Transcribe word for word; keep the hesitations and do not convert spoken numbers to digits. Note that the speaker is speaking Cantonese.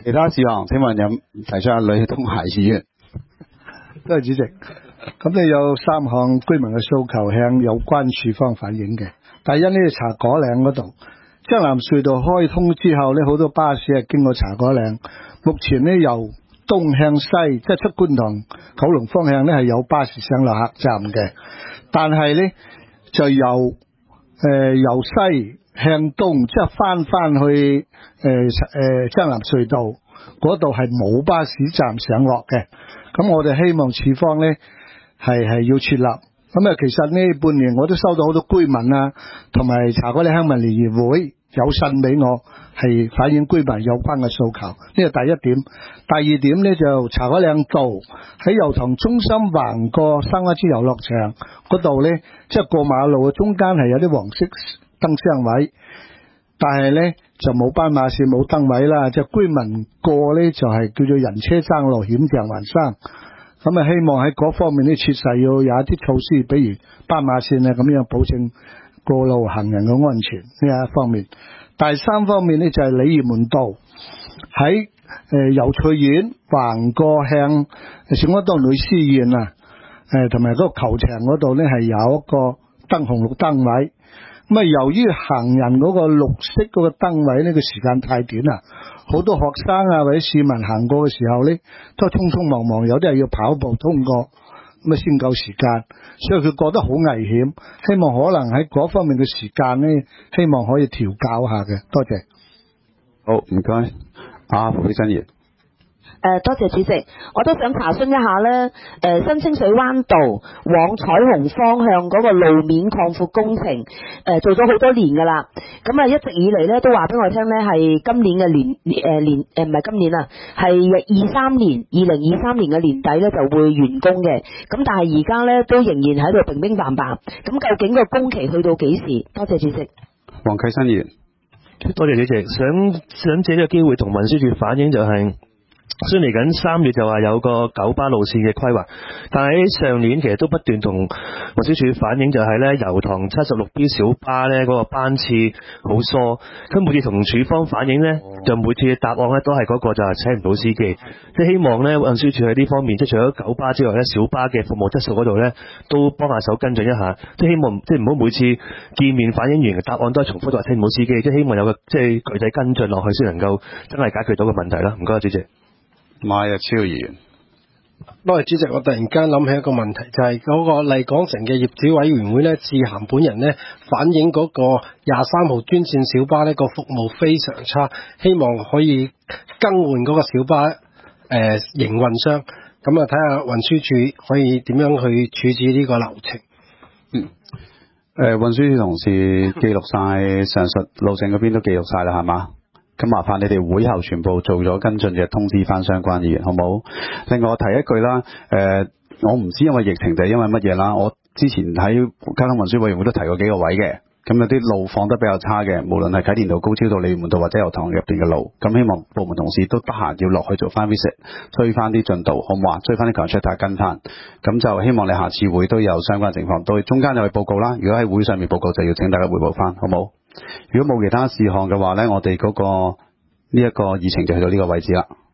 其他事項，請問有提出阿呂東孩議員。 多謝主席。咁你有三項居民嘅訴求向有關處方反映嘅。第一呢，茶果嶺嗰度，將藍隧道開通之後呢，好多巴士係經過茶果嶺。目前呢，由東向西，即係出觀塘九龍方向呢，係有巴士上落客站嘅，但係呢，就由誒、呃、由西向東，即係翻翻去誒誒將藍隧道嗰度係冇巴士站上落嘅。咁我哋希望處方呢係係要設立。咁啊，其實呢半年我都收到好多居民啊，同埋茶果嶺鄉民聯誼會有信俾我，係反映居民有關嘅訴求。呢個第一點。第二點呢，就茶果嶺道喺油塘中心橫過三灣村遊樂場嗰度呢，即係過馬路嘅中間係有啲黃色燈箱位，但係呢就冇斑馬線冇燈位啦，即係居民過呢就係叫做人車爭路險象環生。咁啊，希望喺嗰方面呢，確實要有一啲措施，比如斑馬線啊咁樣保證過路行人嘅安全呢一方面。第三方面呢，就係鯉魚門道喺誒油翠苑橫過向小安當女書院啊，誒同埋嗰個球場嗰度呢，係有一個燈紅綠燈位。咁啊，由於行人嗰個綠色嗰個燈位呢個時間太短啦，好多學生啊或者市民行過嘅時候呢，都匆匆忙忙，有啲係要跑步通過，咁啊先夠時間，所以佢覺得好危險。希望可能喺嗰方面嘅時間呢，希望可以調校下嘅。多謝。 好，唔該。阿胡生議員。 誒，多謝主席，我都想查詢一下咧，誒新清水灣道往彩虹方向嗰個路面擴闊工程，誒做咗好多年噶啦，咁啊一直以嚟咧都話俾我聽咧係今年嘅年誒年誒唔係今年啊，係二三年二零二三年嘅年底咧就會完工嘅，咁但係而家咧都仍然喺度乒乒乓乓，咁究竟個工期去到幾時？多謝主席。 黃啟新議員。 多謝主席，想想借呢個機會同運輸署反映就係、是。雖然嚟緊三月就話有個九巴路線嘅規劃，但係喺上年其實都不斷同運輸署反映就係咧油塘七十六 B 小巴咧嗰個班次好疏，咁每次同署方反映咧，就每次嘅答案咧都係嗰個就係請唔到司機，即係希望咧運輸署喺呢方面，即係除咗九巴之外咧，小巴嘅服務質素嗰度咧都幫下手跟進一下，即係希望即係唔好每次見面反映完嘅答案都係重複就話請唔到司機，即係希望有個即係具體跟進落去先能夠真係解決到個問題啦。唔該，主席。 馬日超議員。 多謝主席，我突然間諗起一個問題，就係、是、嗰個麗港城嘅業主委員會呢，致函本人呢，反映嗰個廿三號專線小巴呢個服務非常差，希望可以更換嗰個小巴誒、呃、營運商，咁啊睇下運輸署可以點樣去處置呢個流程。 嗯。誒運輸署同事記錄晒上述路線嗰邊都記錄晒啦，係嘛？咁麻煩你哋會後全部做咗跟進嘅通知翻相關議員，好唔好？另外我提一句啦，誒、呃，我唔知因為疫情定係因為乜嘢啦，我之前喺交通運輸委員會都提過幾個位嘅，咁有啲路況得比較差嘅，無論係啟田道、高超道、鯉魚門道或者油塘入邊嘅路，咁希望部門同事都得閒要落去做翻 visit， 追翻啲進度，好唔好啊？追翻啲 contract 跟翻，咁就希望你下次會都有相關情況，到中間有去報告啦。如果喺會上面報告，就要請大家匯報翻，好唔好？如果冇其他事項嘅話呢，我哋嗰個呢一個議程就去到呢個位置啦。